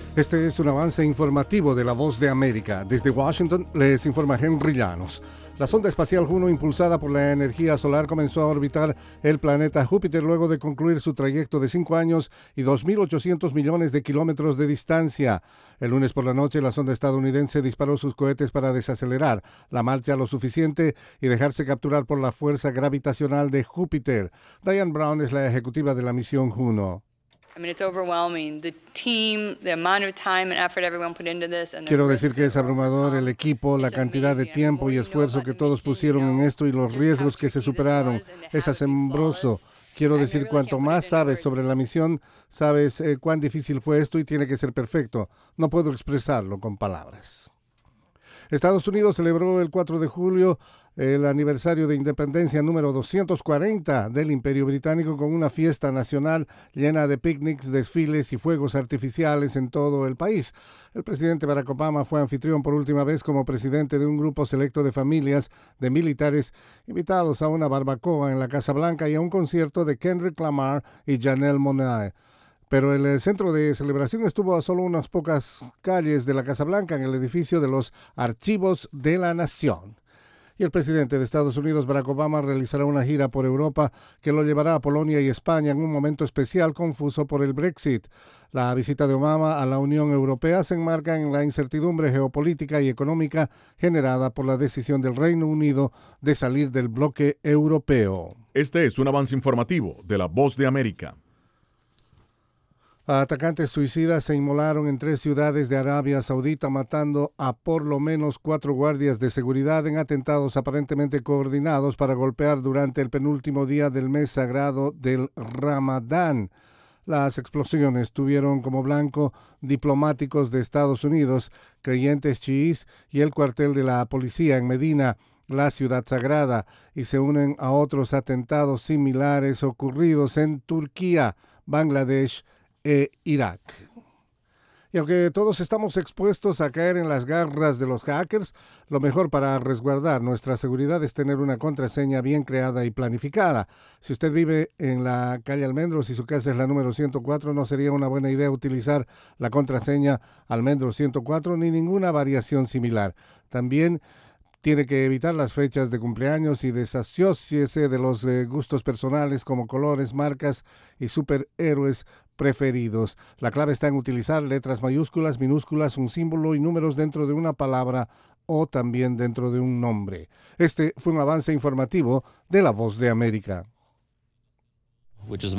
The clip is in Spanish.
Este es un avance informativo de La Voz de América. Desde Washington les informa Henry Llanos. La sonda espacial Juno, impulsada por la energía solar, comenzó a orbitar el planeta Júpiter luego de concluir su trayecto de 5 años y 2.800 millones de kilómetros de distancia. El lunes por la noche, la sonda estadounidense disparó sus cohetes para desacelerar la marcha lo suficiente y dejarse capturar por la fuerza gravitacional de Júpiter. Diane Brown es la ejecutiva de la misión Juno. Quiero decir que es abrumador el equipo, la cantidad de tiempo y esfuerzo que todos pusieron en esto y los riesgos que se superaron. Es asombroso. Quiero decir, cuanto más sabes sobre la misión, sabes cuán difícil fue esto y tiene que ser perfecto. No puedo expresarlo con palabras. Estados Unidos celebró el 4 de julio el aniversario de independencia número 240 del Imperio Británico con una fiesta nacional llena de picnics, desfiles y fuegos artificiales en todo el país. El presidente Barack Obama fue anfitrión por última vez como presidente de un grupo selecto de familias de militares invitados a una barbacoa en la Casa Blanca y a un concierto de Kendrick Lamar y Janelle Monáe. Pero el centro de celebración estuvo a solo unas pocas calles de la Casa Blanca, en el edificio de los Archivos de la Nación. Y el presidente de Estados Unidos, Barack Obama, realizará una gira por Europa que lo llevará a Polonia y España en un momento especial confuso por el Brexit. La visita de Obama a la Unión Europea se enmarca en la incertidumbre geopolítica y económica generada por la decisión del Reino Unido de salir del bloque europeo. Este es un avance informativo de La Voz de América. Atacantes suicidas se inmolaron en 3 ciudades de Arabia Saudita, matando a por lo menos 4 guardias de seguridad en atentados aparentemente coordinados para golpear durante el penúltimo día del mes sagrado del Ramadán. Las explosiones tuvieron como blanco diplomáticos de Estados Unidos, creyentes chiíes y el cuartel de la policía en Medina, la ciudad sagrada, y se unen a otros atentados similares ocurridos en Turquía, Bangladesh e Irak. Y aunque todos estamos expuestos a caer en las garras de los hackers, lo mejor para resguardar nuestra seguridad es tener una contraseña bien creada y planificada. Si usted vive en la calle Almendros y su casa es la número 104, no sería una buena idea utilizar la contraseña Almendros 104 ni ninguna variación similar. También tiene que evitar las fechas de cumpleaños y desasóciese de los gustos personales como colores, marcas y superhéroes preferidos. La clave está en utilizar letras mayúsculas, minúsculas, un símbolo y números dentro de una palabra o también dentro de un nombre. Este fue un avance informativo de La Voz de América.